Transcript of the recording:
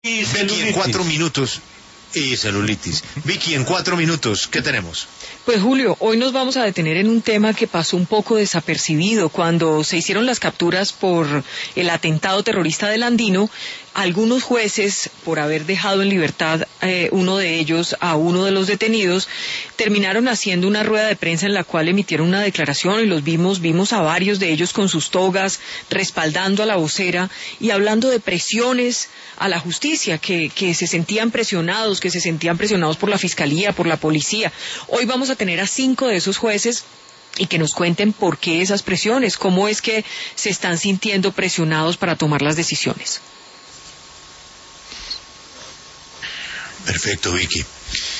Y Vicky, en 4 minutos. Y celulitis. Vicky, en 4 minutos, ¿qué tenemos? Pues Julio, hoy nos vamos a detener en un tema que pasó un poco desapercibido. Cuando se hicieron las capturas por el atentado terrorista del Andino, algunos jueces, por haber dejado en libertad uno de ellos a uno de los detenidos, terminaron haciendo una rueda de prensa en la cual emitieron una declaración y los vimos a varios de ellos con sus togas, respaldando a la vocera y hablando de presiones a la justicia, que se sentían presionados por la fiscalía, por la policía. Hoy vamos a tener a 5 de esos jueces y que nos cuenten por qué esas presiones, cómo es que se están sintiendo presionados para tomar las decisiones. Perfecto, Vicky.